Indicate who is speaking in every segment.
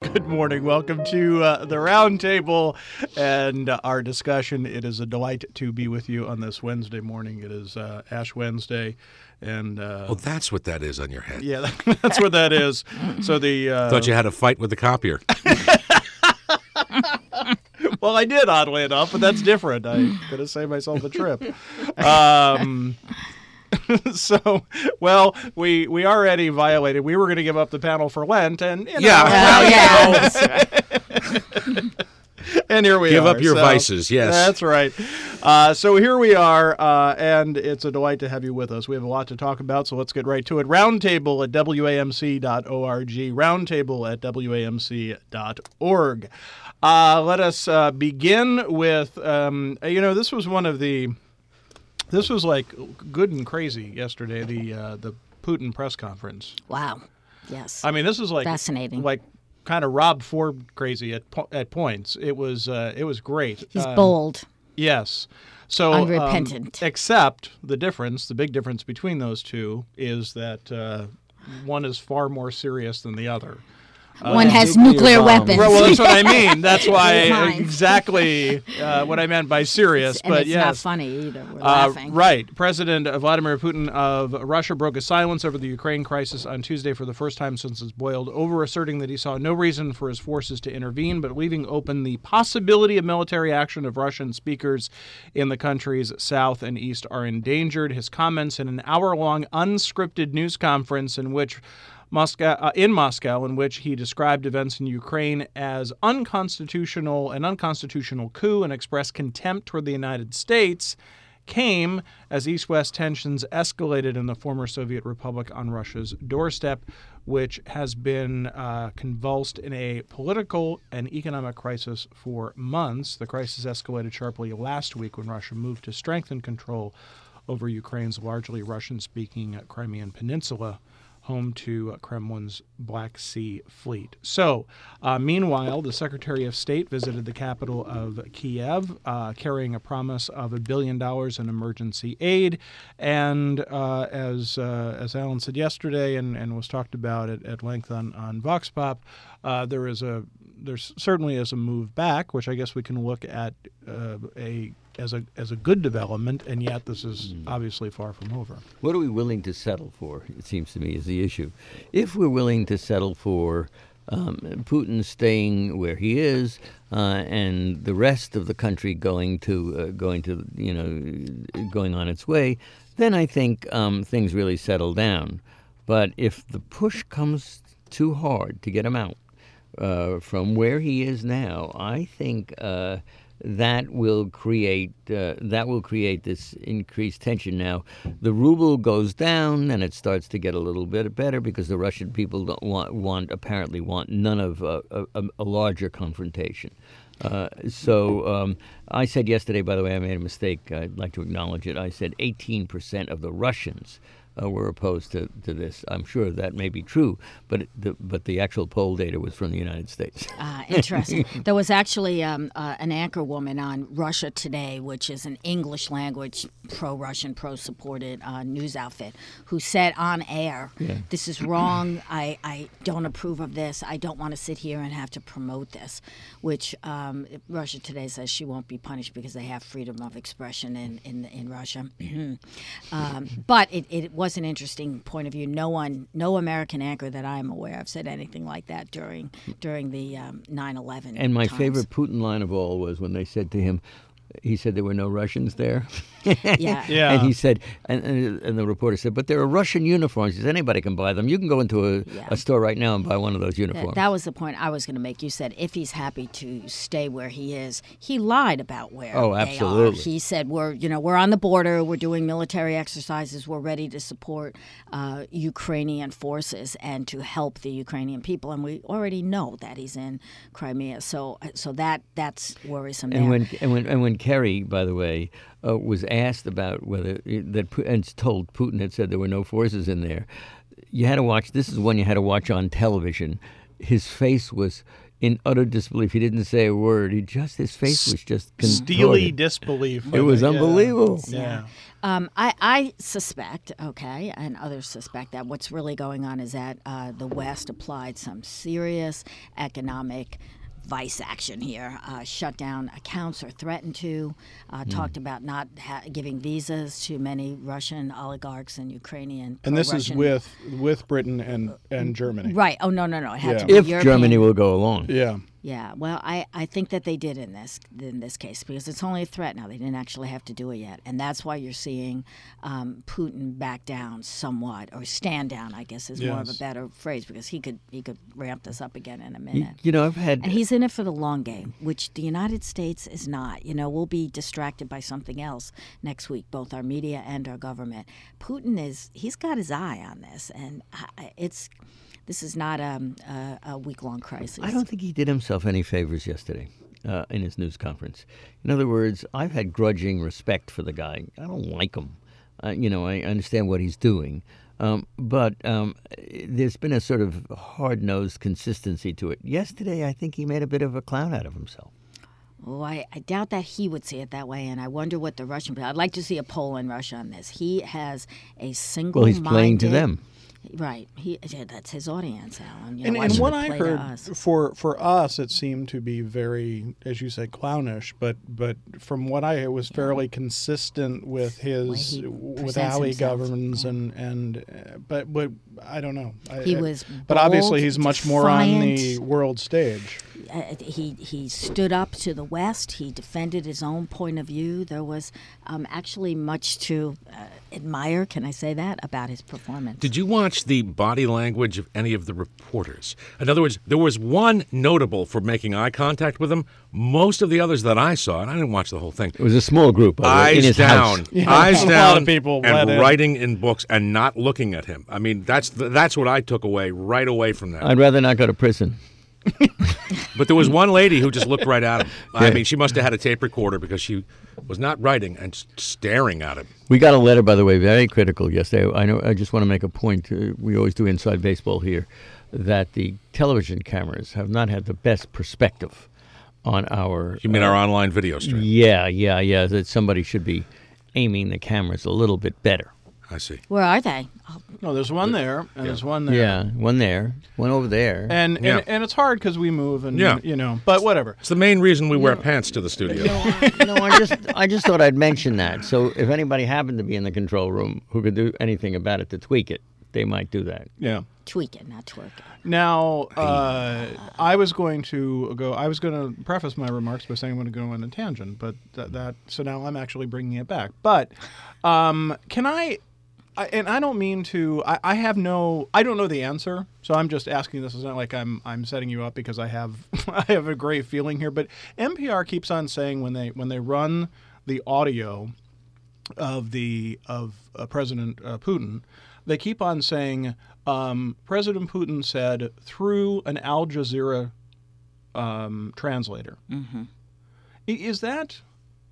Speaker 1: Good morning. Welcome to the Roundtable and our discussion. It is a delight to be with you on this Wednesday morning. It is Ash Wednesday. And
Speaker 2: oh, that's what that is on your head.
Speaker 1: Yeah, that's what that is. So the
Speaker 2: thought you had a fight with the copier.
Speaker 1: Well, I did, oddly enough, but that's different. I could have saved myself a trip. So, well, we already violated. We were going to give up the panel for Lent, and and here we are.
Speaker 2: Give up your vices, yes.
Speaker 1: That's right. So here we are, and it's a delight to have you with us. We have a lot to talk about, so let's get right to it. Roundtable at WAMC.org. Roundtable at WAMC.org. Let us begin with, this was one of the... This was like good and crazy yesterday, the Putin press conference.
Speaker 3: Wow. Yes.
Speaker 1: I mean, this is like
Speaker 3: fascinating.
Speaker 1: Like kind of Rob Ford crazy at points. It was great.
Speaker 3: He's bold.
Speaker 1: Yes. So
Speaker 3: unrepentant.
Speaker 1: Except the big difference between those two is that one is far more serious than the other.
Speaker 3: One has nuclear weapons.
Speaker 1: Well, that's what I mean. That's why exactly what I meant by serious.
Speaker 3: And
Speaker 1: but
Speaker 3: it's
Speaker 1: yes,
Speaker 3: not funny either. We're laughing.
Speaker 1: Right. President Vladimir Putin of Russia broke his silence over the Ukraine crisis on Tuesday for the first time since it's boiled over, asserting that he saw no reason for his forces to intervene, but leaving open the possibility of military action if Russian speakers in the country's south and east are endangered. His comments in an hour-long unscripted news conference in Moscow, in which he described events in Ukraine as an unconstitutional coup and expressed contempt toward the United States, came as East-West tensions escalated in the former Soviet Republic on Russia's doorstep, which has been convulsed in a political and economic crisis for months. The crisis escalated sharply last week when Russia moved to strengthen control over Ukraine's largely Russian-speaking Crimean Peninsula, home to Kremlin's Black Sea Fleet. So, meanwhile, the Secretary of State visited the capital of Kiev, carrying a promise of $1 billion in emergency aid. And as Alan said yesterday, and was talked about at length on Vox Pop, there certainly is a move back, which I guess we can look at as a good development, and yet this is obviously far from over.
Speaker 4: What are we willing to settle for, it seems to me, is the issue. If we're willing to settle for Putin staying where he is, and the rest of the country going on its way, then I think things really settle down. But if the push comes too hard to get him out from where he is now, I think that will create this increased tension. Now, the ruble goes down, and it starts to get a little bit better because the Russian people apparently want none of a larger confrontation. So I said yesterday, by the way, I made a mistake. I'd like to acknowledge it. I said 18% of the Russians were opposed to this. I'm sure that may be true, but the actual poll data was from the United States.
Speaker 3: Interesting. There was actually an anchor woman on Russia Today, which is an English language, pro-Russian, pro-supported news outfit, who said on air, this is wrong, I don't approve of this, I don't want to sit here and have to promote this, which Russia Today says she won't be punished because they have freedom of expression in Russia. But it was an interesting point of view. No American anchor that I'm aware of said anything like that during the 9/11
Speaker 4: And my
Speaker 3: times.
Speaker 4: favorite Putin line of all was when they said to him, he said there were no Russians there.
Speaker 3: Yeah.
Speaker 4: And he said, and the reporter said, but there are Russian uniforms. He said, anybody can buy them. You can go into a store right now and buy one of those uniforms.
Speaker 3: That was the point I was going to make. You said if he's happy to stay where he is, he lied about where
Speaker 4: absolutely.
Speaker 3: they are. He said we're on the border, we're doing military exercises, we're ready to support Ukrainian forces and to help the Ukrainian people, and we already know that he's in Crimea. So that's worrisome.
Speaker 4: And when Kerry, by the way, was asked about whether and told Putin had said there were no forces in there, you had to watch. This is one you had to watch on television. his face was in utter disbelief. He didn't say a word. His face was just
Speaker 1: steely
Speaker 4: contorted.
Speaker 1: disbelief.
Speaker 4: It was unbelievable.
Speaker 1: Yeah.
Speaker 3: I suspect, and others suspect, that what's really going on is that the West applied some serious economic vice action here, shut down accounts or threatened to, talked about not giving visas to many Russian oligarchs and Ukrainian.
Speaker 1: And this is with Britain and Germany.
Speaker 3: Right. Oh, no. It had to be
Speaker 4: If
Speaker 3: European.
Speaker 4: Germany will go along.
Speaker 1: Yeah.
Speaker 3: Yeah, well, I think that they did in this case because it's only a threat now. They didn't actually have to do it yet, and that's why you're seeing Putin back down somewhat, or stand down, I guess is more of a better phrase, because he could ramp this up again in a minute.
Speaker 4: And
Speaker 3: he's in it for the long game, which the United States is not. We'll be distracted by something else next week, both our media and our government. Putin he's got his eye on this, and this is not a week-long crisis.
Speaker 4: I don't think he did himself any favors yesterday in his news conference. In other words, I've had grudging respect for the guy. I don't like him. I understand what he's doing. But there's been a sort of hard-nosed consistency to it. Yesterday, I think he made a bit of a clown out of himself.
Speaker 3: Oh, I doubt that he would see it that way, and I wonder what the Russian... I'd like to see a poll in Russia on this. He has a single-minded...
Speaker 4: Well, he's playing to them.
Speaker 3: Right, that's his audience, Alan.
Speaker 1: And what I heard for us, it seemed to be very, as you say, clownish. But from what it was fairly consistent with with how he governs, but I don't know. But obviously he's much more on the world stage.
Speaker 3: He stood up to the West. He defended his own point of view. There was actually much to admire, can I say that, about his performance.
Speaker 2: Did you watch the body language of any of the reporters? In other words, there was one notable for making eye contact with him. Most of the others that I saw, and I didn't watch the whole thing.
Speaker 4: It was a small group.
Speaker 2: Eyes
Speaker 4: in his
Speaker 2: down,
Speaker 4: house.
Speaker 2: eyes
Speaker 1: a
Speaker 2: down,
Speaker 1: lot of people
Speaker 2: and writing in books and not looking at him. I mean, that's what I took right away from that.
Speaker 4: I'd rather not go to prison.
Speaker 2: But there was one lady who just looked right at him. I mean, she must have had a tape recorder because she was not writing and staring at him.
Speaker 4: We got a letter, by the way, very critical yesterday. I just want to make a point. We always do Inside Baseball here, that the television cameras have not had the best perspective on our...
Speaker 2: You mean our online video stream?
Speaker 4: Yeah. That somebody should be aiming the cameras a little bit better.
Speaker 2: I see.
Speaker 3: Where are they?
Speaker 1: No, there's one there, and there's one there.
Speaker 4: Yeah, one there, one over there.
Speaker 1: And it's hard because we move, and but whatever.
Speaker 2: It's the main reason we wear pants to the studio.
Speaker 4: I just thought I'd mention that. So if anybody happened to be in the control room who could do anything about it to tweak it, they might do that.
Speaker 1: Yeah.
Speaker 3: Tweak it, not twerk it.
Speaker 1: Now, I was going to preface my remarks by saying I'm going to go on a tangent, but so now I'm actually bringing it back. But can I? And I don't mean to. I don't know the answer, so I'm just asking this. It's not like I'm setting you up because I have a great feeling here. But NPR keeps on saying when they run the audio of President Putin, they keep on saying President Putin said through an Al Jazeera translator. Mm-hmm. Is that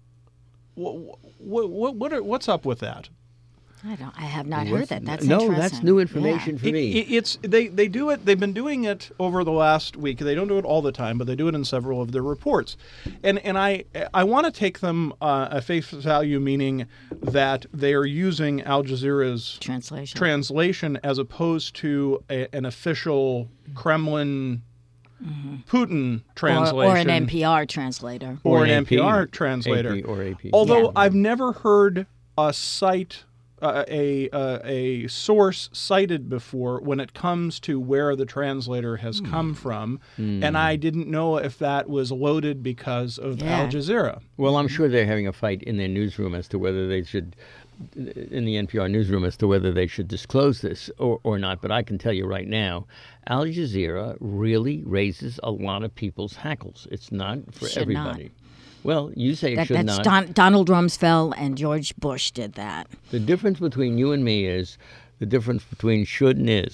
Speaker 1: what's up with that?
Speaker 3: I have not heard that. That's interesting.
Speaker 4: No, that's new information for me.
Speaker 1: They do it. They've been doing it over the last week. They don't do it all the time, but they do it in several of their reports. And I want to take them at face value, meaning that they are using Al Jazeera's translation as opposed to an official Kremlin Putin translation,
Speaker 3: or an NPR translator,
Speaker 1: or an NPR translator,
Speaker 4: AP.
Speaker 1: Although I've never heard a site. A source cited before when it comes to where the translator has come from, and I didn't know if that was loaded because of Al Jazeera.
Speaker 4: Well, I'm sure they're having a fight in their newsroom as to whether they should, in the NPR newsroom, as to whether they should disclose this or not. But I can tell you right now, Al Jazeera really raises a lot of people's hackles. It's not for everybody.
Speaker 3: Not.
Speaker 4: Well, you say it should not.
Speaker 3: Donald Rumsfeld and George Bush did that.
Speaker 4: The difference between you and me is the difference between should and is.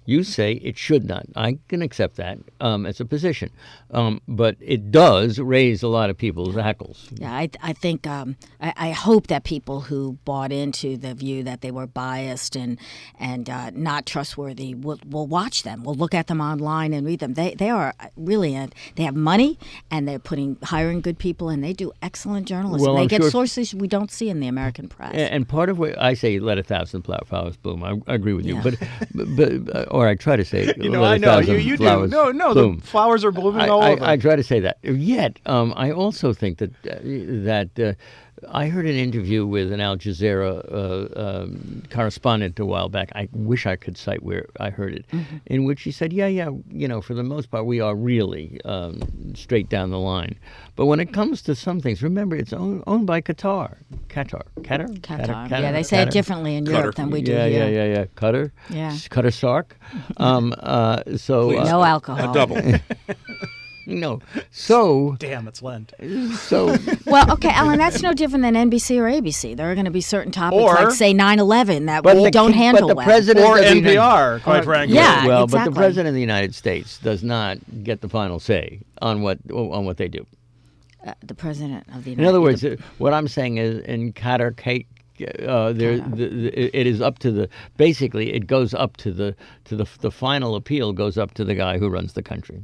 Speaker 4: You say it should not. I can accept that as a position. But it does raise a lot of people's hackles.
Speaker 3: Yeah, I think I hope that people who bought into the view that they were biased and not trustworthy will watch them. Will look at them online and read them. They are really they have money and they're hiring good people and they do excellent journalism.
Speaker 4: Well,
Speaker 3: they
Speaker 4: I'm
Speaker 3: get
Speaker 4: sure
Speaker 3: sources we don't see in the American press.
Speaker 4: And part of what I say, let 1,000 flowers bloom. I agree with you.
Speaker 3: Yeah.
Speaker 4: But or I try to say,
Speaker 1: I know
Speaker 4: 1,000
Speaker 1: you do.
Speaker 4: flowers
Speaker 1: No,
Speaker 4: bloom.
Speaker 1: the flowers are blooming all over.
Speaker 4: I try to say that. Yet, I also think that I heard an interview with an Al Jazeera correspondent a while back. I wish I could cite where I heard it, in which he said, for the most part, we are really straight down the line. But when it comes to some things, remember, it's owned by Qatar. Qatar.
Speaker 3: Yeah, they say it differently in Europe than we do here.
Speaker 4: Yeah. Qatar.
Speaker 3: Yeah.
Speaker 4: Qatar Sark.
Speaker 3: No alcohol.
Speaker 2: A double.
Speaker 4: No. So.
Speaker 1: Damn, it's Lent.
Speaker 4: So.
Speaker 3: Well, okay, Alan, that's no different than NBC or ABC. There are going to be certain topics,
Speaker 1: Or-
Speaker 3: like, say, 9/11, that we don't handle
Speaker 4: but the
Speaker 3: well.
Speaker 4: President
Speaker 1: Or
Speaker 4: of the United-
Speaker 1: NPR, quite frankly.
Speaker 3: Yeah,
Speaker 4: Well,
Speaker 3: exactly.
Speaker 4: but the President of the United States does not get the final say on what they do.
Speaker 3: The President of the United States.
Speaker 4: In other words, what I'm saying is in Qatar, it is up to basically it goes up to the final appeal goes up to the guy who runs the country.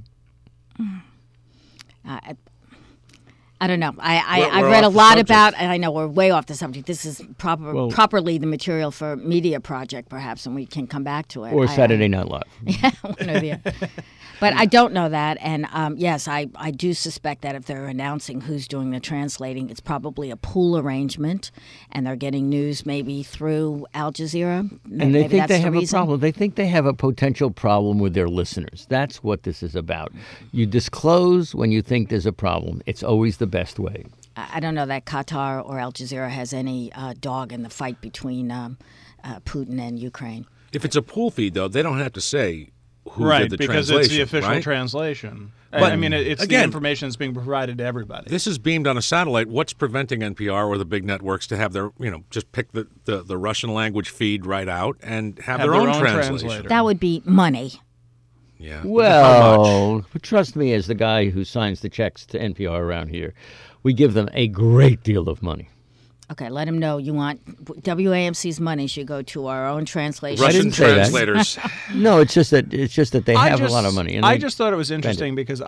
Speaker 3: I don't know. I've
Speaker 2: We're
Speaker 3: read a
Speaker 2: off the
Speaker 3: lot
Speaker 2: subject.
Speaker 3: about, and I know we're way off the subject. This is properly the material for Media Project, perhaps, and we can come back to it.
Speaker 4: Or Saturday Night Live.
Speaker 3: Yeah, one or the other. But I don't know that, and yes, I do suspect that if they're announcing who's doing the translating, it's probably a pool arrangement, and they're getting news maybe through Al Jazeera.
Speaker 4: And they think
Speaker 3: that's
Speaker 4: they
Speaker 3: the
Speaker 4: have a
Speaker 3: reason.
Speaker 4: problem. They think they have a potential problem with their listeners. That's what this is about. You disclose when you think there's a problem. It's always the best way.
Speaker 3: I don't know that Qatar or Al Jazeera has any dog in the fight between Putin and Ukraine.
Speaker 2: If it's a pool feed, though, they don't have to say who
Speaker 1: Right,
Speaker 2: did the
Speaker 1: because
Speaker 2: translation.
Speaker 1: it's the official
Speaker 2: right?
Speaker 1: translation.
Speaker 2: But
Speaker 1: I mean, it's the
Speaker 2: again-
Speaker 1: information that's being provided to everybody.
Speaker 2: This is beamed on a satellite. What's preventing NPR or the big networks to have their, just pick the Russian language feed right out and have their own translation?
Speaker 1: translator.
Speaker 3: That would be money.
Speaker 2: Yeah. How much?
Speaker 4: Well, trust me, as the guy who signs the checks to NPR around here, we give them a great deal of money.
Speaker 3: Okay, let him know you want WAMC's money should go to our own translation.
Speaker 2: Russian
Speaker 4: didn't say that.
Speaker 2: translators.
Speaker 4: No, it's just that they have a lot of money. And
Speaker 1: I
Speaker 4: they
Speaker 1: just thought it was
Speaker 4: spend
Speaker 1: interesting because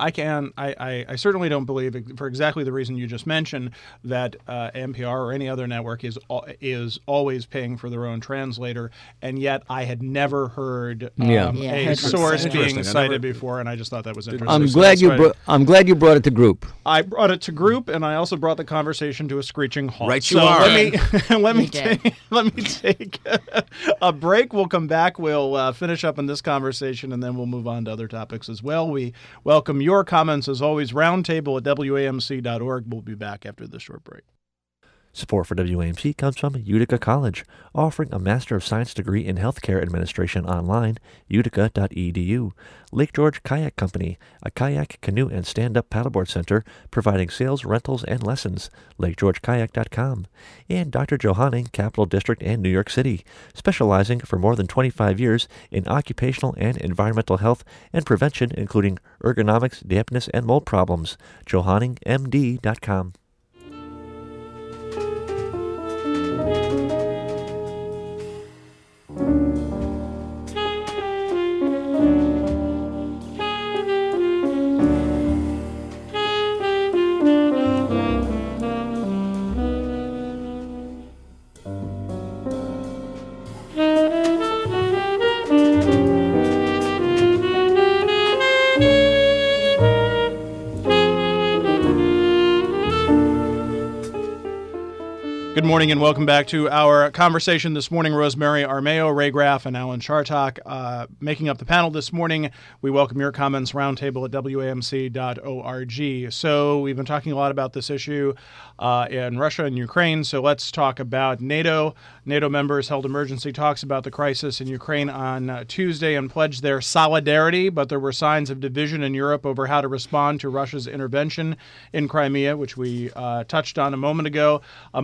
Speaker 1: I certainly don't believe, for exactly the reason you just mentioned, that NPR or any other network is always paying for their own translator, and yet I had never heard
Speaker 4: Yeah.
Speaker 3: Yeah,
Speaker 1: a
Speaker 3: heard them
Speaker 1: source
Speaker 3: say that.
Speaker 1: being
Speaker 2: Interesting. I
Speaker 1: cited
Speaker 2: never-
Speaker 1: before, and I just thought that was interesting.
Speaker 4: I'm
Speaker 1: So
Speaker 4: glad
Speaker 1: that's
Speaker 4: you
Speaker 1: why
Speaker 4: I'm glad you brought it to group.
Speaker 1: I brought it to group, and I also brought the conversation to a screeching halt.
Speaker 2: Right you
Speaker 1: so
Speaker 2: are.
Speaker 1: let me
Speaker 3: You did.
Speaker 1: take a break. We'll come back. We'll finish up in this conversation, and then we'll move on to other topics as well. We welcome your comments as always. Roundtable at WAMC.org. We'll be back after this short break.
Speaker 5: Support for WAMC comes from Utica College, offering a Master of Science degree in Healthcare Administration online, utica.edu. Lake George Kayak Company, a kayak, canoe, and stand-up paddleboard center, providing sales, rentals, and lessons, lakegeorgekayak.com. And Dr. Johanning, Capital District and New York City, specializing for more than 25 years in occupational and environmental health and prevention, including ergonomics, dampness, and mold problems. JohanningMD.com.
Speaker 1: Good morning and welcome back to our conversation this morning. Rosemary Armeo, Ray Graff, and Alan Chartock making up the panel this morning. We welcome your comments, roundtable at WAMC.org. So we've been talking a lot about this issue in Russia and Ukraine, so let's talk about NATO. NATO members held emergency talks about the crisis in Ukraine on Tuesday and pledged their solidarity, but there were signs of division in Europe over how to respond to Russia's intervention in Crimea, which we touched on a moment ago. Among the big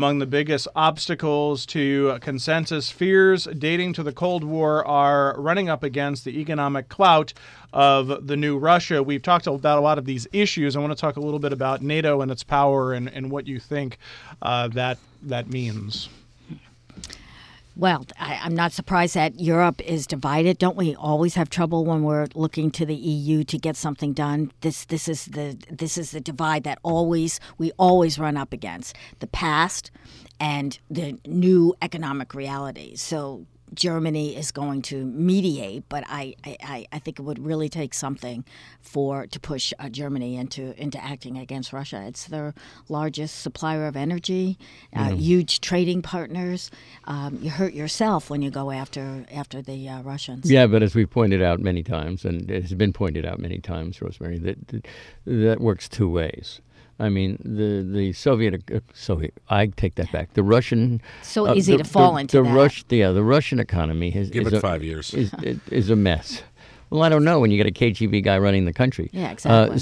Speaker 1: biggest obstacles to consensus. Fears dating to the Cold War are running up against the economic clout of the new Russia. We've talked about a lot of these issues. I want to talk a little bit about NATO and its power and what you think that means.
Speaker 3: Well, I'm not surprised that Europe is divided. Don't we always have trouble when we're looking to the EU to get something done? This is the divide that we always run up against: the past and the new economic realities. So Germany is going to mediate, but I think it would really take something to push Germany into acting against Russia. It's their largest supplier of energy, huge trading partners. You hurt yourself when you go after the Russians.
Speaker 4: Yeah, but as we've pointed out many times, and it has been pointed out many times, Rosemary, that works two ways. I mean, the Soviet. I take that back. The Russian.
Speaker 3: So easy to fall into that.
Speaker 4: The Russian economy
Speaker 2: Give it 5 years.
Speaker 4: is a mess. Well, I don't know when you get a KGB guy running the country.
Speaker 3: Yeah, exactly.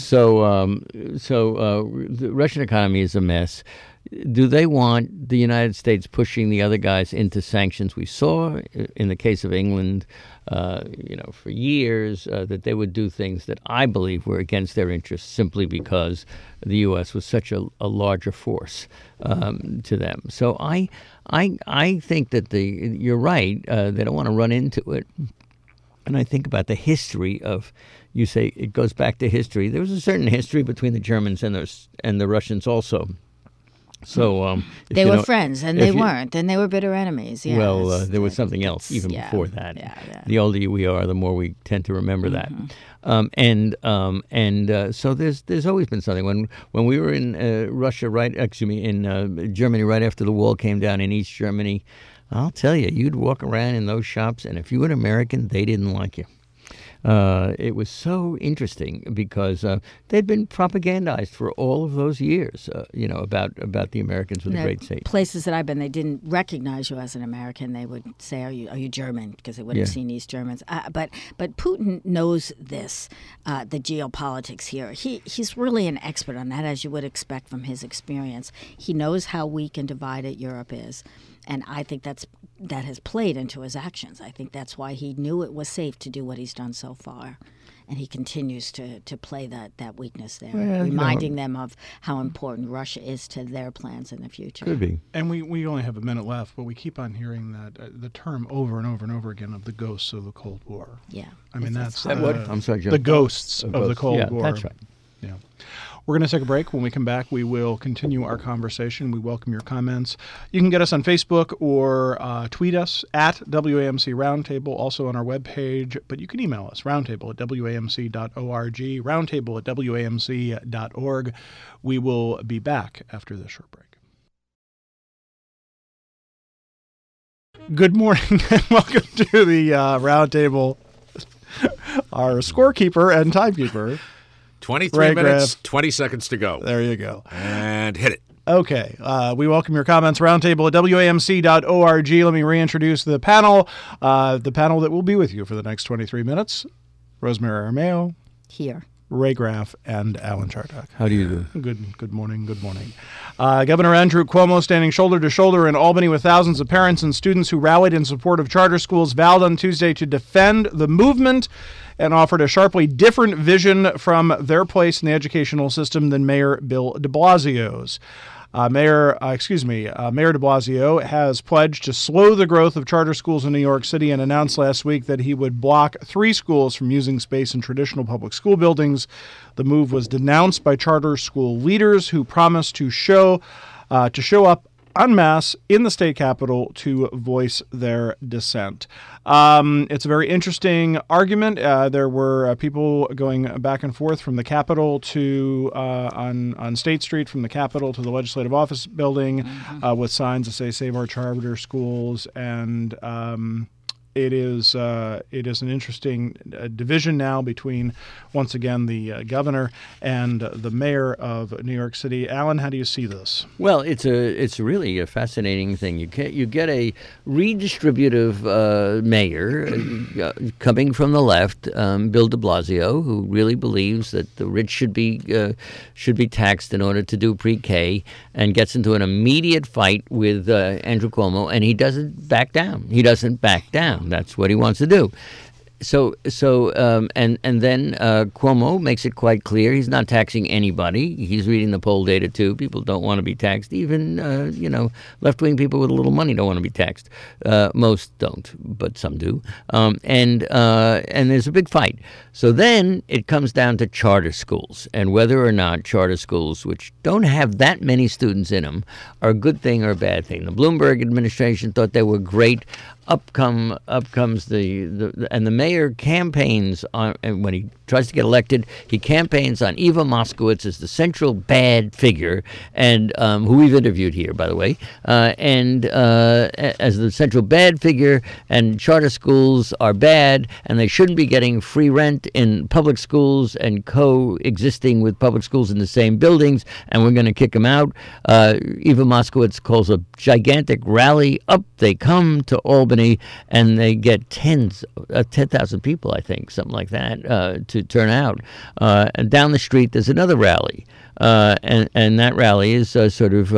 Speaker 4: The Russian economy is a mess. Do they want the United States pushing the other guys into sanctions? We saw in the case of England, for years that they would do things that I believe were against their interests simply because the U.S. was such a larger force to them. So I think that you're right. They don't want to run into it. And I think about the history of, you say it goes back to history. There was a certain history between the Germans and the Russians also. So
Speaker 3: they were friends, and they weren't, and they were bitter enemies. Yeah,
Speaker 4: well, there was something else even before that.
Speaker 3: Yeah.
Speaker 4: The older we are, the more we tend to remember that. So there's always been something. When we were in Germany right after the wall came down in East Germany, I'll tell you, you'd walk around in those shops, and if you were an American, they didn't like you. It was so interesting because they'd been propagandized for all of those years, about the Americans with the great state.
Speaker 3: Places that I've been, they didn't recognize you as an American. They would say, "Are you German?" Because they would have seen East Germans. But Putin knows this, the geopolitics here. He's really an expert on that, as you would expect from his experience. He knows how weak and divided Europe is. And I think that has played into his actions. I think that's why he knew it was safe to do what he's done so far. And he continues to play that weakness there, reminding them of how important Russia is to their plans in the future.
Speaker 4: Could be.
Speaker 1: And we only have a minute left, but we keep on hearing that the term over and over and over again of the ghosts of the Cold War.
Speaker 3: Yeah.
Speaker 1: I mean, that's
Speaker 4: what? I'm sorry, Jim.
Speaker 1: The ghosts of the Cold War.
Speaker 4: Yeah, that's right.
Speaker 1: Yeah. We're going to take a break. When we come back, we will continue our conversation. We welcome your comments. You can get us on Facebook or tweet us at WAMC Roundtable, also on our webpage. But you can email us, roundtable@wamc.org, roundtable@wamc.org. We will be back after this short break. Good morning and welcome to the Roundtable. Our scorekeeper and timekeeper.
Speaker 2: 23 minutes, 20 seconds to go.
Speaker 1: There you go.
Speaker 2: And hit it.
Speaker 1: Okay. We welcome your comments. Roundtable at WAMC.org. Let me reintroduce the panel that will be with you for the next 23 minutes. Rosemary Armao.
Speaker 3: Here.
Speaker 1: Ray Graff and Alan Chardock.
Speaker 4: How do you do?
Speaker 1: Good morning. Governor Andrew Cuomo, standing shoulder to shoulder in Albany with thousands of parents and students who rallied in support of charter schools, vowed on Tuesday to defend the movement and offered a sharply different vision from their place in the educational system than Mayor Bill de Blasio's. Mayor de Blasio has pledged to slow the growth of charter schools in New York City and announced last week that he would block 3 schools from using space in traditional public school buildings. The move was denounced by charter school leaders who promised to show up en masse in the state capitol to voice their dissent. It's a very interesting argument. There were people going back and forth from the Capitol to on State Street, from the Capitol to the Legislative Office Building, with signs that say "Save Our Charter Schools" and it is an interesting division now between, once again, the governor and the mayor of New York City. Alan, how do you see this?
Speaker 4: Well, it's really a fascinating thing. You get a redistributive mayor coming from the left, Bill de Blasio, who really believes that the rich should be taxed in order to do pre-K, and gets into an immediate fight with Andrew Cuomo, and he doesn't back down. That's what he wants to do. So then Cuomo makes it quite clear he's not taxing anybody. He's reading the poll data too. People don't want to be taxed. Even left-wing people with a little money don't want to be taxed. Most don't, but some do. And there's a big fight. So then it comes down to charter schools and whether or not charter schools, which don't have that many students in them, are a good thing or a bad thing. The Bloomberg administration thought they were great. Up comes the mayor campaigns on, and when he tries to get elected, he campaigns on Eva Moskowitz as the central bad figure, and who we've interviewed here, by the way, and as the central bad figure, and charter schools are bad, and they shouldn't be getting free rent in public schools and coexisting with public schools in the same buildings, and we're going to kick them out. Eva Moskowitz calls a gigantic rally. Up they come to Albany, and they get 10,000 people, I think, something like that, to turn out. And down the street, there's another rally, and that rally is sort of,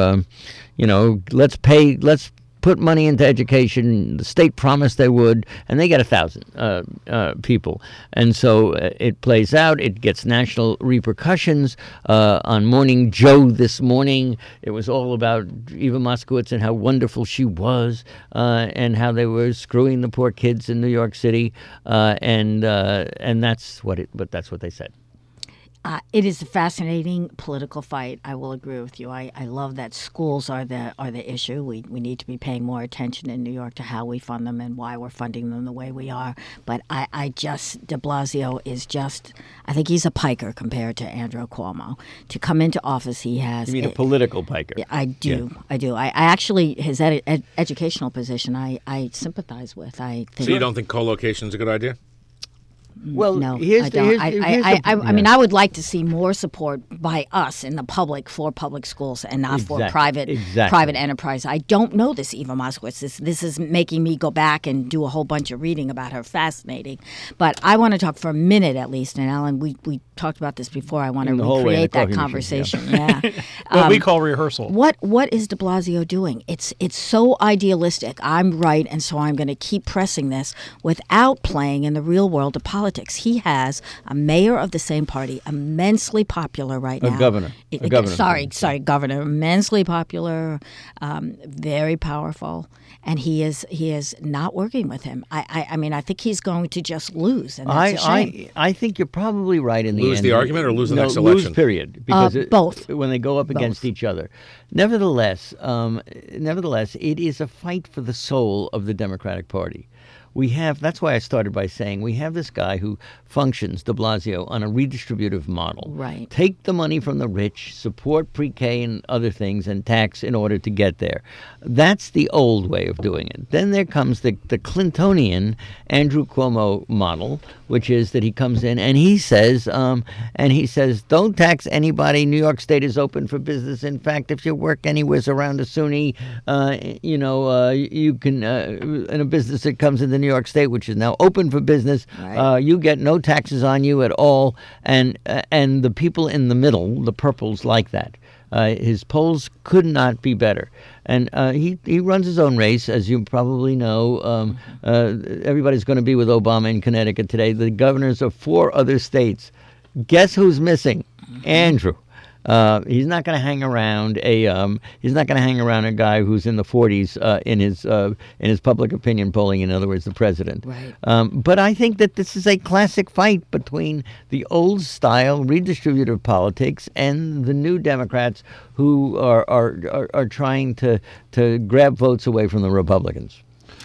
Speaker 4: let's put money into education. The state promised they would, and they get 1,000 people. And so it plays out. It gets national repercussions. On Morning Joe this morning, it was all about Eva Moskowitz and how wonderful she was, and how they were screwing the poor kids in New York City, and that's what they said.
Speaker 3: It is a fascinating political fight. I will agree with you. I love that schools are the issue. We need to be paying more attention in New York to how we fund them and why we're funding them the way we are. But de Blasio is I think he's a piker compared to Andrew Cuomo. To come into office, he has.
Speaker 4: You mean a political piker?
Speaker 3: I do. Yeah. I do. I actually, his educational position, I sympathize with. I think.
Speaker 2: So you don't think co-location is a good idea?
Speaker 4: Well,
Speaker 3: no, I don't. I mean, I would like to see more support by us in the public for public schools and not for private enterprise. I don't know this Eva Moskowitz. This is making me go back and do a whole bunch of reading about her. Fascinating. But I want to talk for a minute at least. And Alan, we talked about this before. I want to recreate that conversation. Yeah.
Speaker 1: What we call rehearsal.
Speaker 3: What is de Blasio doing? It's so idealistic. I'm right, and so I'm going to keep pressing this without playing in the real world of politics. He has a mayor of the same party, immensely popular right now.
Speaker 4: Governor.
Speaker 3: Governor. Immensely popular, very powerful, and he is not working with him. I mean, I think he's going to just lose, and that's a shame.
Speaker 4: I think you're probably right in the end.
Speaker 2: Lose the argument or lose the next election?
Speaker 4: Lose, period. Because
Speaker 3: both.
Speaker 4: When they go up against each other. Nevertheless, it is a fight for the soul of the Democratic Party. That's why I started by saying we have this guy who functions, de Blasio, on a redistributive model.
Speaker 3: Right.
Speaker 4: Take the money from the rich, support pre-K and other things, and tax in order to get there. That's the old way of doing it. Then there comes the Clintonian Andrew Cuomo model, which is that he comes in and he says, don't tax anybody. New York State is open for business. In fact, if you work anywhere around a SUNY, you can, in a business that comes into New York State, which is now open for business, right. You get no taxes on you at all, and the people in the middle, the purples, like that. His polls could not be better. And he runs his own race, as you probably know. Everybody's going to be with Obama in Connecticut today. The governors of 4 other states. Guess who's missing? Andrew. He's not going to hang around a guy who's in the 40s in his public opinion polling. In other words, the president.
Speaker 3: Right.
Speaker 4: But I think that this is a classic fight between the old style redistributive politics and the new Democrats who are trying to grab votes away from the Republicans.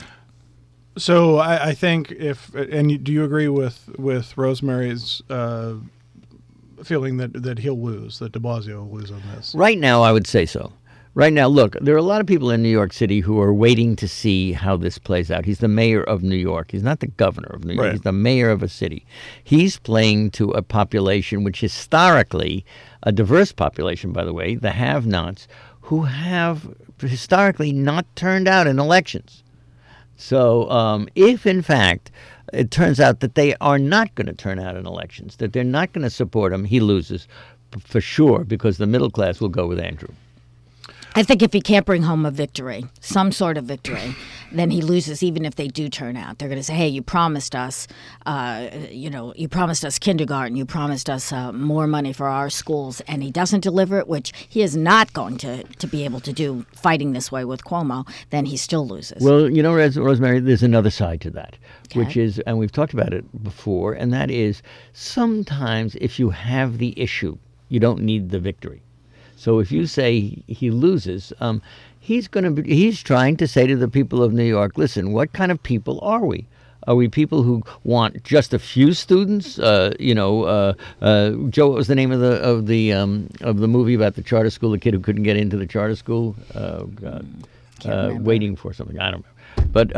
Speaker 1: So I think do you agree with Rosemary's feeling that he'll lose, that de Blasio will lose on this?
Speaker 4: Right now, I would say so. Right now, look, there are a lot of people in New York City who are waiting to see how this plays out. He's the mayor of New York. He's not the governor of New York.
Speaker 1: Right.
Speaker 4: He's the mayor of a city. He's playing to a population which historically, a diverse population, by the way, the have-nots, who have historically not turned out in elections. So if, in fact, it turns out that they are not going to turn out in elections, that they're not going to support him, he loses for sure, because the middle class will go with Andrew.
Speaker 3: I think if he can't bring home a victory, some sort of victory, then he loses even if they do turn out. They're going to say, hey, you promised us, you promised us kindergarten, you promised us more money for our schools, and he doesn't deliver it, which he is not going to be able to do fighting this way with Cuomo, then he still loses.
Speaker 4: Well, Rosemary, there's another side to that, which
Speaker 3: Okay.
Speaker 4: is, and we've talked about it before, and that is sometimes if you have the issue, you don't need the victory. So if you say he loses, he's trying to say to the people of New York, listen, what kind of people are we? Are we people who want just a few students? Joe, what was the name of the movie about the charter school? The kid who couldn't get into the charter school. Oh God, waiting for something. I don't know. But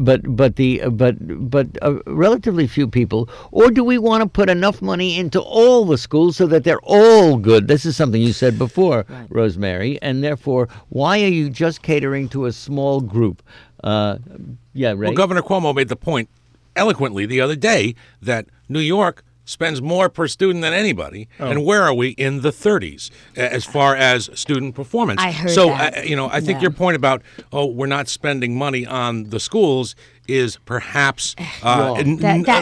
Speaker 4: relatively few people, or do we want to put enough money into all the schools so that they're all good? This is something you said before, right, Rosemary, and therefore, why are you just catering to a small group? Ray?
Speaker 2: Well, Governor Cuomo made the point eloquently the other day that New York spends more per student than anybody, and where are we? In the 30s as far as student performance.
Speaker 3: I heard
Speaker 2: so,
Speaker 3: that.
Speaker 2: I think your point about, we're not spending money on the schools is perhaps lacking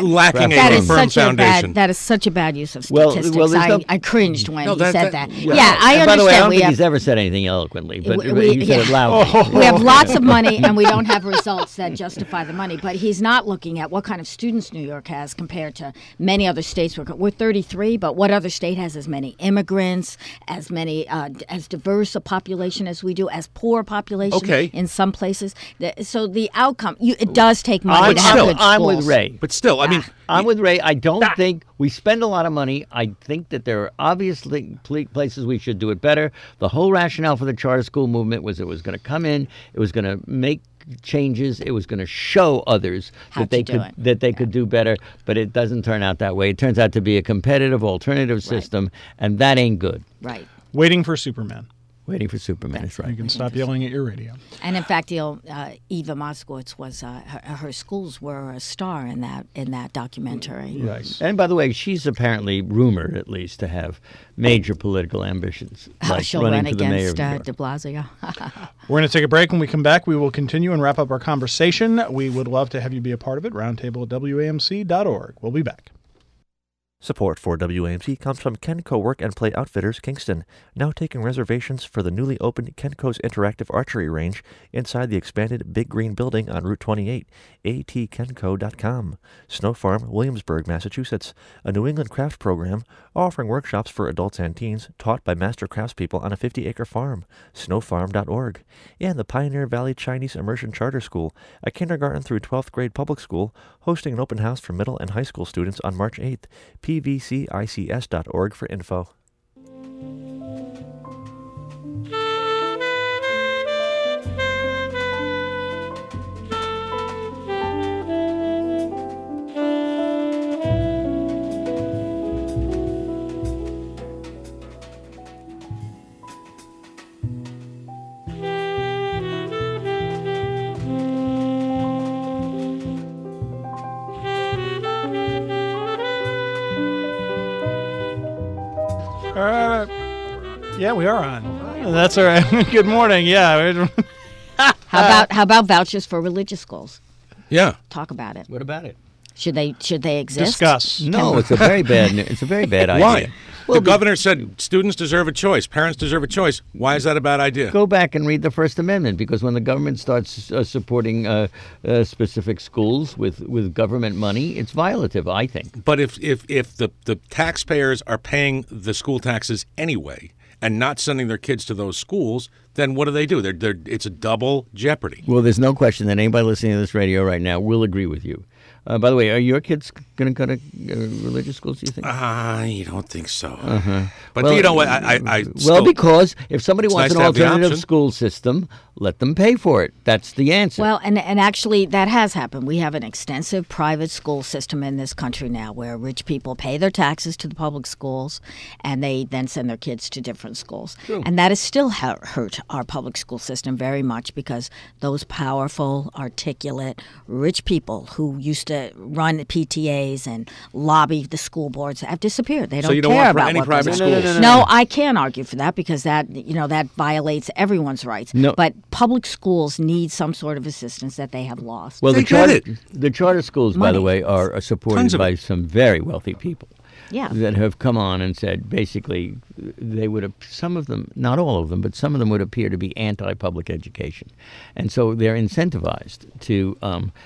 Speaker 2: a firm foundation.
Speaker 3: That is such a bad use of
Speaker 4: Well,
Speaker 3: statistics. I cringed when he said that.
Speaker 4: Yeah,
Speaker 3: I understand.
Speaker 4: By the way, I don't think he's ever said anything eloquently, but you said it loudly.
Speaker 3: We have lots of money, and we don't have results that justify the money. But he's not looking at what kind of students New York has compared to many other states. We're 33, but what other state has as many immigrants, as many as diverse a population as we do, as poor a population in some places? So the outcome, it does take money to have good schools.
Speaker 4: I'm with Ray.
Speaker 2: But still, I mean...
Speaker 4: I'm with Ray. I don't think we spend a lot of money. I think that there are obviously places we should do it better. The whole rationale for the charter school movement was it was going to come in, it was going to make changes, it was going to show others that they could do better, but it doesn't turn out that way. It turns out to be a competitive alternative system, and that ain't good.
Speaker 3: Right.
Speaker 1: Waiting for Superman.
Speaker 4: Waiting for Superman, that's right.
Speaker 1: You can stop yelling at your radio.
Speaker 3: And in fact, Eva Moskowitz was her schools were a star in that documentary.
Speaker 1: Right.
Speaker 4: And by the way, she's apparently rumored, at least, to have major political ambitions, like
Speaker 3: She'll
Speaker 4: running
Speaker 3: run
Speaker 4: for the mayor of
Speaker 3: against
Speaker 4: New York.
Speaker 3: De Blasio.
Speaker 1: We're going to take a break. When we come back, we will continue and wrap up our conversation. We would love to have you be a part of it. Roundtable at WAMC.org. We'll be back.
Speaker 5: Support for WAMC comes from Kenco Work and Play Outfitters, Kingston, now taking reservations for the newly opened Kenco's Interactive Archery Range inside the expanded Big Green Building on Route 28, atkenco.com. Snow Farm, Williamsburg, Massachusetts, a New England craft program offering workshops for adults and teens taught by master craftspeople on a 50-acre farm, snowfarm.org. And the Pioneer Valley Chinese Immersion Charter School, a kindergarten through 12th grade public school, hosting an open house for middle and high school students on March 8th. pvcics.org for info.
Speaker 1: Yeah, we are on. That's all right. Good morning. Yeah.
Speaker 3: How about vouchers for religious schools?
Speaker 2: Yeah.
Speaker 3: Talk about it.
Speaker 4: What about it?
Speaker 3: Should they exist?
Speaker 1: Discuss.
Speaker 4: No, it's a very bad idea.
Speaker 2: Why?
Speaker 4: Well,
Speaker 2: the governor said students deserve a choice. Parents deserve a choice. Why is that a bad idea?
Speaker 4: Go back and read the First Amendment, because when the government starts supporting specific schools with government money, it's violative, I think.
Speaker 2: But if the taxpayers are paying the school taxes anyway and not sending their kids to those schools, then what do? It's a double jeopardy.
Speaker 4: Well, there's no question that anybody listening to this radio right now will agree with you. By the way, are your kids going to go to religious schools, do you think?
Speaker 2: You don't think so. But
Speaker 4: Well,
Speaker 2: you know what? I
Speaker 4: Well,
Speaker 2: still-
Speaker 4: because if somebody
Speaker 2: It's
Speaker 4: wants
Speaker 2: nice
Speaker 4: an
Speaker 2: to have the
Speaker 4: alternative
Speaker 2: option.
Speaker 4: school system, let them pay for it. That's the answer.
Speaker 3: Well, and actually that has happened. We have an extensive private school system in this country now where rich people pay their taxes to the public schools and they then send their kids to different schools. And that has still hurt our public school system very much because those powerful, articulate, rich people who used to run the PTAs and lobby the school boards have disappeared. They don't
Speaker 2: you don't
Speaker 3: care
Speaker 2: want
Speaker 3: about
Speaker 2: any
Speaker 3: what
Speaker 2: private
Speaker 3: goes
Speaker 2: schools?
Speaker 3: on. No, I can't argue for that because that violates everyone's rights.
Speaker 4: No.
Speaker 3: But public schools need some sort of assistance that they have lost.
Speaker 4: well,
Speaker 2: They get it.
Speaker 4: the charter schools, by the
Speaker 3: Money.
Speaker 4: way, are
Speaker 2: Tons
Speaker 4: supported
Speaker 2: of
Speaker 4: by
Speaker 2: it.
Speaker 4: some very wealthy people.
Speaker 3: Yeah.
Speaker 4: That have come on and said basically they would have, some of them, not all of them, but some of them would appear to be anti-public education. And so they're incentivized to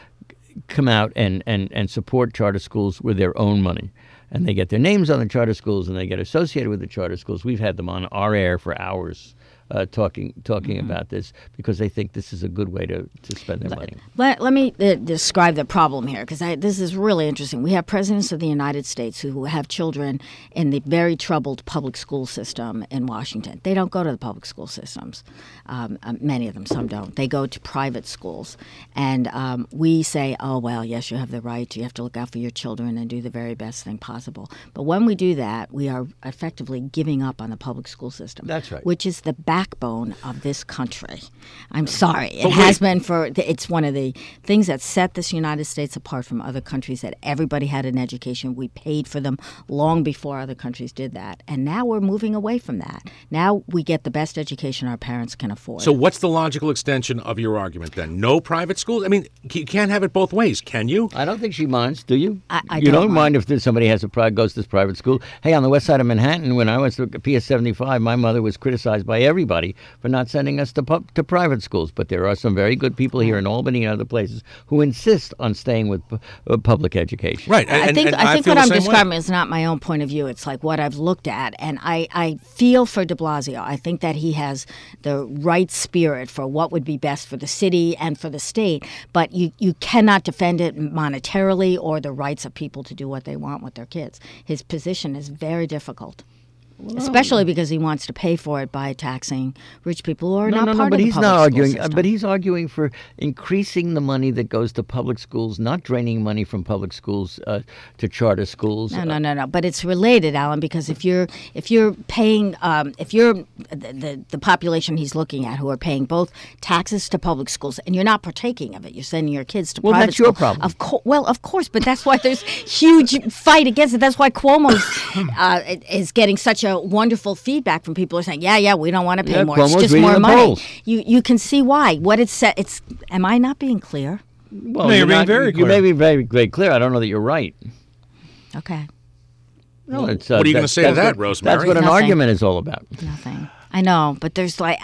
Speaker 4: come out and support charter schools with their own money. And they get their names on the charter schools and they get associated with the charter schools. We've had them on our air for hours talking about this because they think this is a good way to spend their money.
Speaker 3: Let me describe the problem here because this is really interesting. We have presidents of the United States who have children in the very troubled public school system in Washington. They don't go to the public school systems. Many of them, some don't. They go to private schools. And we say, oh, well, yes, you have the right. You have to look out for your children and do the very best thing possible. But when we do that, we are effectively giving up on the public school system.
Speaker 4: That's right.
Speaker 3: Which is the backbone of this country. I'm sorry. It has been it's one of the things that set this United States apart from other countries that everybody had an education. We paid for them long before other countries did that. And now we're moving away from that. Now we get the best education our parents can afford.
Speaker 2: So what's the logical extension of your argument then? No private schools? I mean, you can't have it both ways, can you?
Speaker 4: I don't think she minds, do you?
Speaker 3: I
Speaker 4: you
Speaker 3: don't
Speaker 4: don't mind if somebody goes to this private school. Hey, on the west side of Manhattan, when I went to PS 75, my mother was criticized by everybody for not sending us to private schools. But there are some very good people here in Albany and other places who insist on staying with public education.
Speaker 2: Right.
Speaker 3: I think
Speaker 2: feel
Speaker 3: what
Speaker 2: the
Speaker 3: I'm
Speaker 2: same way.
Speaker 3: describing is not my own point of view. It's like what I've looked at. And I feel for de Blasio. I think that he has the right spirit for what would be best for the city and for the state. But you cannot defend it monetarily or the rights of people to do what they want with their kids. His position is very difficult. Especially because he wants to pay for it by taxing rich people who are not part
Speaker 4: but
Speaker 3: of the
Speaker 4: he's
Speaker 3: public
Speaker 4: not
Speaker 3: school
Speaker 4: arguing.
Speaker 3: system.
Speaker 4: But he's arguing for increasing the money that goes to public schools, not draining money from public schools to charter schools.
Speaker 3: No. But it's related, Alan, because if you're paying, if you're the population he's looking at who are paying both taxes to public schools and you're not partaking of it, you're sending your kids to private
Speaker 4: that's
Speaker 3: school.
Speaker 4: your problem.
Speaker 3: Of course, but that's why there's huge fight against it. That's why Cuomo is getting such a wonderful feedback from people who are saying, yeah, we don't want to pay
Speaker 4: Yeah,
Speaker 3: more.
Speaker 4: Cuomo's
Speaker 3: It's just
Speaker 4: reading
Speaker 3: more
Speaker 4: the
Speaker 3: money.
Speaker 4: polls.
Speaker 3: You can see why. What it said. It's. Am I not being clear?
Speaker 4: Well,
Speaker 1: No, you're being very
Speaker 4: You
Speaker 1: clear.
Speaker 4: may be very, very clear. I don't know that you're right.
Speaker 3: Okay.
Speaker 4: No, it's,
Speaker 2: what are you gonna say to that,
Speaker 4: what-
Speaker 2: Rosemary?
Speaker 4: That's what an
Speaker 3: Nothing.
Speaker 4: argument is all about.
Speaker 3: Nothing. I know, but there's like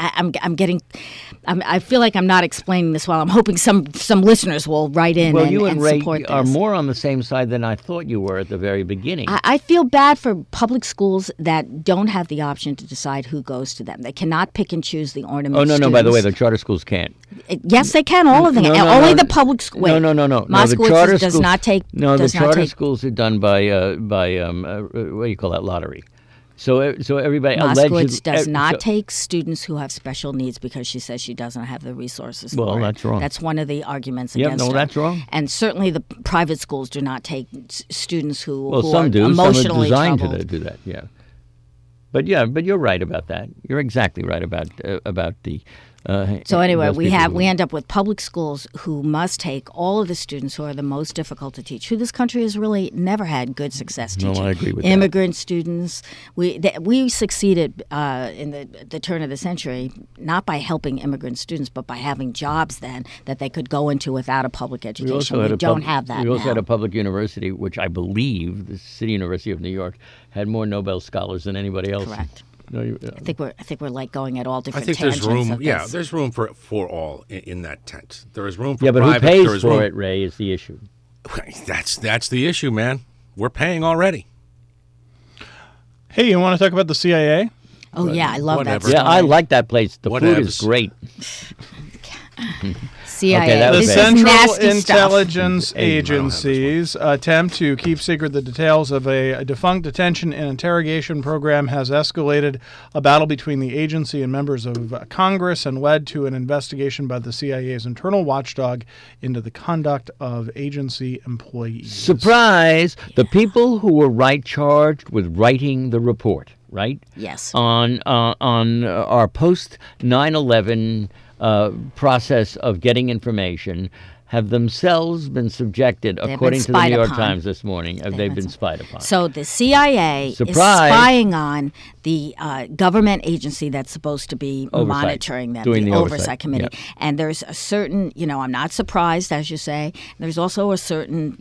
Speaker 3: I feel like I'm not explaining this well. I'm hoping some listeners will write in
Speaker 4: Well,
Speaker 3: and,
Speaker 4: you and Ray
Speaker 3: support this.
Speaker 4: are more on the same side than I thought you were at the very beginning.
Speaker 3: I feel bad for public schools that don't have the option to decide who goes to them. They cannot pick and choose the ornament.
Speaker 4: Oh no! By the way, the
Speaker 3: students.
Speaker 4: charter schools can't.
Speaker 3: Yes, they can. All of them.
Speaker 4: No,
Speaker 3: Only
Speaker 4: no.
Speaker 3: the public school.
Speaker 4: No.
Speaker 3: Moskowitz
Speaker 4: the charter
Speaker 3: does
Speaker 4: schools,
Speaker 3: not take.
Speaker 4: No, the
Speaker 3: does not
Speaker 4: charter
Speaker 3: take,
Speaker 4: schools are done by what do you call that, lottery? So everybody
Speaker 3: Moskowitz
Speaker 4: allegedly
Speaker 3: does not take students who have special needs because she says she doesn't have the resources
Speaker 4: Well,
Speaker 3: for it.
Speaker 4: that's wrong.
Speaker 3: That's one of the arguments
Speaker 4: Yep,
Speaker 3: against
Speaker 4: no,
Speaker 3: her.
Speaker 4: that's wrong.
Speaker 3: And certainly the private schools do not take students who,
Speaker 4: Well,
Speaker 3: who
Speaker 4: some
Speaker 3: are
Speaker 4: do.
Speaker 3: emotionally
Speaker 4: Some are designed
Speaker 3: troubled.
Speaker 4: to do that. Yeah. But you're right about that. You're exactly right about the.
Speaker 3: So anyway,
Speaker 4: those
Speaker 3: we
Speaker 4: people who-
Speaker 3: end up with public schools who must take all of the students who are the most difficult to teach, who this country has really never had good success
Speaker 4: No,
Speaker 3: teaching.
Speaker 4: I agree with that.
Speaker 3: Immigrant students. We succeeded in the turn of the century not by helping immigrant students, but by having jobs then that they could go into without a public education. We don't have that
Speaker 4: We also
Speaker 3: now.
Speaker 4: had a public university, which I believe the City University of New York had more Nobel scholars than anybody else.
Speaker 3: Correct.
Speaker 4: No,
Speaker 3: I think we're like going at all
Speaker 2: I
Speaker 3: different
Speaker 2: think there's
Speaker 3: tangents
Speaker 2: room.
Speaker 3: of
Speaker 2: Yeah,
Speaker 3: this.
Speaker 2: there's room for all in that tent. There is room for
Speaker 4: Yeah, but
Speaker 2: private.
Speaker 4: who pays
Speaker 2: there is
Speaker 4: for
Speaker 2: room.
Speaker 4: it, Ray, is the issue.
Speaker 2: That's the issue, man. We're paying already.
Speaker 1: Hey, you want to talk about the CIA?
Speaker 3: Oh yeah, I love
Speaker 2: Whatever.
Speaker 3: that.
Speaker 4: Yeah, I
Speaker 3: story.
Speaker 4: like that place. The food
Speaker 2: Whatevs.
Speaker 4: is great.
Speaker 3: CIA.
Speaker 4: Okay, that
Speaker 1: The
Speaker 4: was
Speaker 3: This
Speaker 4: bad.
Speaker 3: is
Speaker 1: Central
Speaker 3: nasty
Speaker 1: Intelligence
Speaker 2: I don't have this
Speaker 1: Agency's attempt to keep secret the details of a defunct detention and interrogation program has escalated a battle between the agency and members of Congress and led to an investigation by the CIA's internal watchdog into the conduct of agency employees.
Speaker 4: Surprise! The people who were charged with writing the report, right?
Speaker 3: Yes.
Speaker 4: On our post 9/11 process of getting information have themselves been subjected,
Speaker 3: They've
Speaker 4: according
Speaker 3: been
Speaker 4: to the New
Speaker 3: spied
Speaker 4: York
Speaker 3: upon.
Speaker 4: Times this morning, they've been spied upon.
Speaker 3: So the CIA is
Speaker 4: Surprise.
Speaker 3: spying on the government agency that's supposed to be
Speaker 4: Oversight.
Speaker 3: monitoring them,
Speaker 4: Doing the
Speaker 3: Oversight
Speaker 4: oversight.
Speaker 3: Committee.
Speaker 4: Yep.
Speaker 3: And there's a certain, I'm not surprised, as you say. There's also a certain,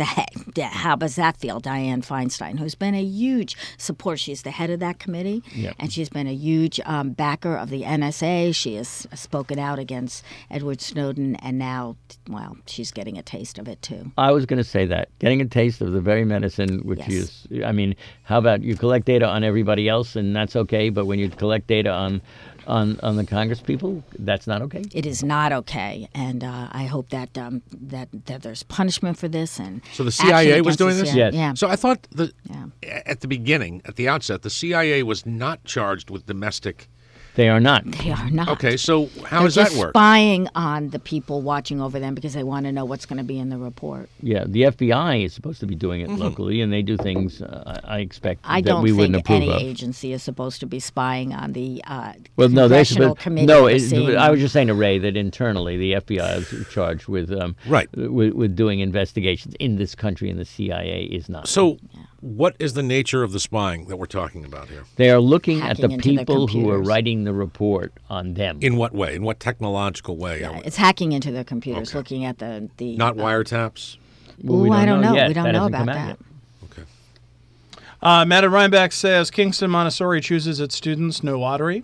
Speaker 3: how does that feel? Dianne Feinstein, who's been a huge supporter. She's the head of that committee, and she's been a huge backer of the NSA. She has spoken out against Edward Snowden, and now, she's getting a taste of it too.
Speaker 4: I was going to say that. Getting a taste of the very medicine, which
Speaker 3: Yes.
Speaker 4: is, how about you collect data on everybody else and that's okay, but when you collect data on the Congress people, that's not okay?
Speaker 3: It is not okay, and I hope that that there's punishment for this. And
Speaker 2: So the
Speaker 3: action
Speaker 2: CIA was
Speaker 3: against
Speaker 2: doing
Speaker 3: the
Speaker 2: this?
Speaker 3: CIA.
Speaker 4: Yes.
Speaker 3: Yeah.
Speaker 2: So I thought at the beginning, at the outset, the CIA was not charged with domestic.
Speaker 4: They are not.
Speaker 3: They are not.
Speaker 2: Okay, so how
Speaker 3: They're
Speaker 2: does that
Speaker 3: just
Speaker 2: work?
Speaker 3: spying on the people watching over them because they want to know what's going to be in the report.
Speaker 4: Yeah, the FBI is supposed to be doing it locally, and they do things I expect
Speaker 3: I
Speaker 4: that
Speaker 3: don't
Speaker 4: we wouldn't
Speaker 3: think
Speaker 4: approve
Speaker 3: any
Speaker 4: of.
Speaker 3: agency is supposed to be spying on the
Speaker 4: Well, no, they
Speaker 3: congressional committee.
Speaker 4: no.
Speaker 3: overseeing
Speaker 4: I was
Speaker 3: them.
Speaker 4: just saying to Ray that internally the FBI is charged with
Speaker 2: Right.
Speaker 4: with doing investigations in this country, and the CIA is not.
Speaker 2: So what is the nature of the spying that we're talking about here?
Speaker 4: They are looking at the
Speaker 3: Hacking into the
Speaker 4: people who are
Speaker 3: computers.
Speaker 4: writing the report on them.
Speaker 2: In what way? In what technological way?
Speaker 3: It's hacking into their computers,
Speaker 2: Okay.
Speaker 3: looking at the
Speaker 2: Not wiretaps?
Speaker 4: Well, we
Speaker 3: Ooh, I don't know.
Speaker 4: yet.
Speaker 3: We don't
Speaker 4: That
Speaker 3: know
Speaker 4: hasn't
Speaker 3: about
Speaker 4: come out
Speaker 3: that.
Speaker 4: yet.
Speaker 2: Okay.
Speaker 1: Matt at Rhinebeck says Kingston Montessori chooses its students, no lottery.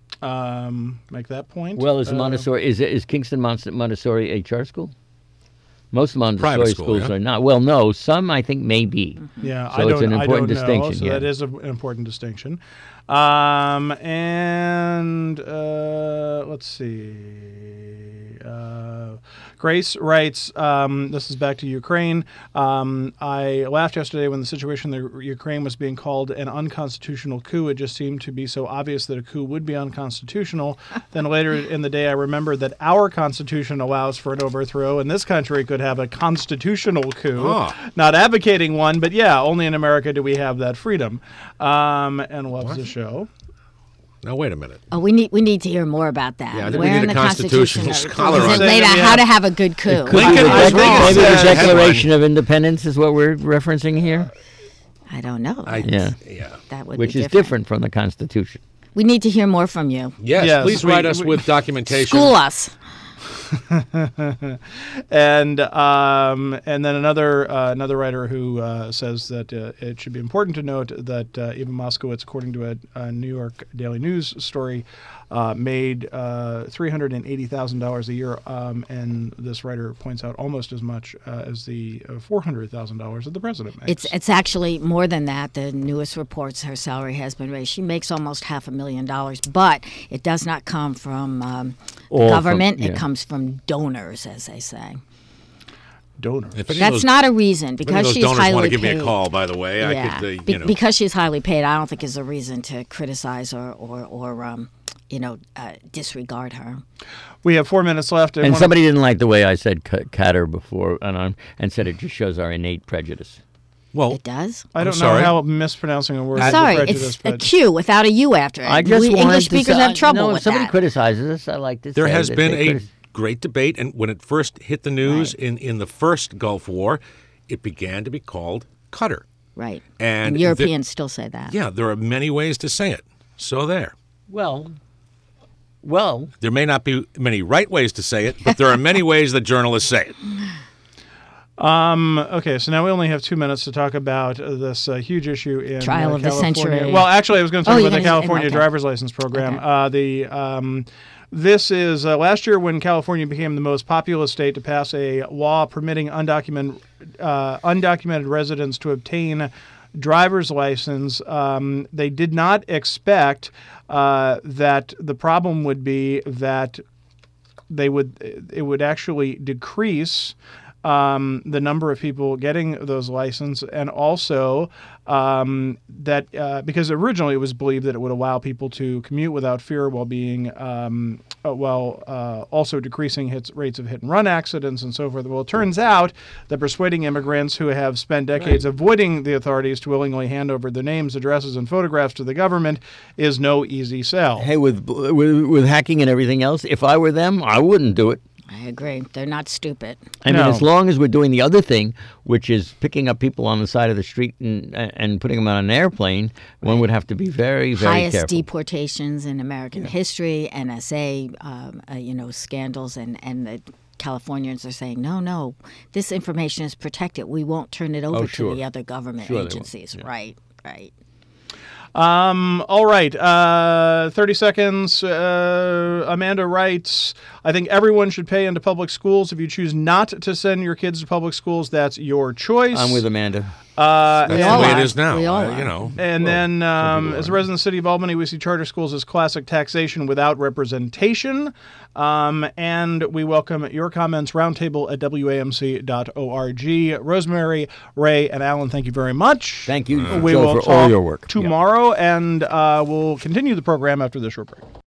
Speaker 1: Make that point.
Speaker 4: Well, is Montessori is Kingston Montessori a charter school? Most Montessori
Speaker 2: Private school,
Speaker 4: schools
Speaker 2: yeah.
Speaker 4: are not. Well, no, some I think may be.
Speaker 1: Yeah,
Speaker 4: So it's an important
Speaker 1: I don't know,
Speaker 4: distinction,
Speaker 1: so
Speaker 4: yeah.
Speaker 1: that is an important distinction. And let's see. Grace writes, this is back to Ukraine. I laughed yesterday when the situation in Ukraine was being called an unconstitutional coup. It just seemed to be so obvious that a coup would be unconstitutional. Then later in the day, I remembered that our Constitution allows for an overthrow, and this country could have a constitutional coup.
Speaker 2: Ah.
Speaker 1: Not advocating one, but yeah, only in America do we have that freedom. And loves the show.
Speaker 2: Now, wait a minute.
Speaker 3: Oh, we need to hear more about that.
Speaker 2: Yeah, I think we
Speaker 3: Where
Speaker 2: need
Speaker 3: in
Speaker 2: a
Speaker 3: the
Speaker 2: constitutional
Speaker 3: Constitution
Speaker 2: scholar
Speaker 3: is
Speaker 2: on
Speaker 3: it
Speaker 2: that.
Speaker 3: laid out
Speaker 1: Yeah.
Speaker 3: how to have a good coup?
Speaker 4: Could
Speaker 1: Lincoln
Speaker 4: be the
Speaker 1: was wrong.
Speaker 4: maybe the
Speaker 1: Says-
Speaker 4: Declaration of Independence is what we're referencing here,
Speaker 3: I don't know.
Speaker 4: Yeah.
Speaker 3: That would
Speaker 4: which
Speaker 3: be
Speaker 4: is different from the Constitution.
Speaker 3: We need to hear more from you.
Speaker 2: Yes,
Speaker 1: Yes,
Speaker 2: please
Speaker 1: we-
Speaker 2: write us
Speaker 1: we-
Speaker 2: with documentation.
Speaker 3: School us.
Speaker 1: And then another writer who says that it should be important to note that Eva Moskowitz, according to a New York Daily News story, made $380,000 a year, and this writer points out almost as much as the $400,000 that the president makes.
Speaker 3: It's actually more than that. The newest reports, her salary has been raised. She makes almost $500,000, but it does not come from the
Speaker 4: All from-
Speaker 3: government.
Speaker 4: yeah.
Speaker 3: It comes from donors, as they say.
Speaker 1: donor.
Speaker 2: If any of
Speaker 3: That's
Speaker 2: those-
Speaker 3: not a reason
Speaker 2: if any of
Speaker 3: because
Speaker 2: those
Speaker 3: she's
Speaker 2: donors
Speaker 3: highly
Speaker 2: want to give
Speaker 3: paid.
Speaker 2: me a call, by the way,
Speaker 3: Yeah,
Speaker 2: I could,
Speaker 3: because she's highly paid, I don't think is a reason to criticize or disregard her.
Speaker 1: We have 4 minutes left.
Speaker 4: And somebody didn't like the way I said Catter before, and said it just shows our innate prejudice.
Speaker 2: Well,
Speaker 3: It does.
Speaker 1: I don't know
Speaker 2: sorry.
Speaker 1: how mispronouncing a word is a
Speaker 3: Sorry,
Speaker 1: prejudice,
Speaker 3: it's a
Speaker 1: but
Speaker 3: Q without a U after it.
Speaker 4: I just wanted
Speaker 3: English
Speaker 4: to
Speaker 3: speakers
Speaker 4: say-
Speaker 3: have trouble
Speaker 4: no, if
Speaker 3: with
Speaker 4: somebody
Speaker 3: that.
Speaker 4: criticizes us, I like to
Speaker 2: there
Speaker 4: say
Speaker 2: has
Speaker 4: that
Speaker 2: been
Speaker 4: they
Speaker 2: a great debate, and when it first hit the news in the first Gulf War, it began to be called Qatar.
Speaker 3: Right.
Speaker 2: And
Speaker 3: Europeans still say that.
Speaker 2: Yeah, there are many ways to say it. So there.
Speaker 4: Well,
Speaker 2: There may not be many right ways to say it, but there are many ways that journalists say it.
Speaker 1: okay, so now we only have 2 minutes to talk about this huge issue in
Speaker 3: Trial of the
Speaker 1: California.
Speaker 3: century.
Speaker 1: Well, actually, I was going to
Speaker 3: Oh,
Speaker 1: talk
Speaker 3: you're
Speaker 1: about the
Speaker 3: gonna-
Speaker 1: California
Speaker 3: okay.
Speaker 1: driver's license program.
Speaker 3: Okay.
Speaker 1: This is last year when California became the most populous state to pass a law permitting undocumented residents to obtain driver's license. They did not expect that the problem would be that it would actually decrease the number of people getting those licenses, and also because originally it was believed that it would allow people to commute without fear while being also decreasing rates of hit and run accidents and so forth. Well, it turns out that persuading immigrants who have spent decades avoiding the authorities to willingly hand over their names, addresses, and photographs to the government is no easy sell.
Speaker 4: Hey, with hacking and everything else, if I were them, I wouldn't do it.
Speaker 3: I agree. They're not stupid.
Speaker 4: I mean, as long as we're doing the other thing, which is picking up people on the side of the street and putting them on an airplane, one would have to be very, very
Speaker 3: highest
Speaker 4: careful.
Speaker 3: Deportations in American history, NSA, scandals, and the Californians are saying, no, this information is protected. We won't turn it over to the other government agencies. Right.
Speaker 1: All right. 30 seconds. Amanda writes, I think everyone should pay into public schools. If you choose not to send your kids to public schools, that's your choice.
Speaker 4: I'm with Amanda.
Speaker 2: That's the way it is now.
Speaker 3: We all
Speaker 1: And then, as a resident of the city of Albany, we see charter schools as classic taxation without representation. And we welcome your comments, roundtable at WAMC.org. Rosemary, Ray, and Alan, thank you very much.
Speaker 4: Thank you,
Speaker 1: We
Speaker 4: Joe,
Speaker 1: will
Speaker 4: for all your work.
Speaker 1: tomorrow, and we'll continue the program after this short break.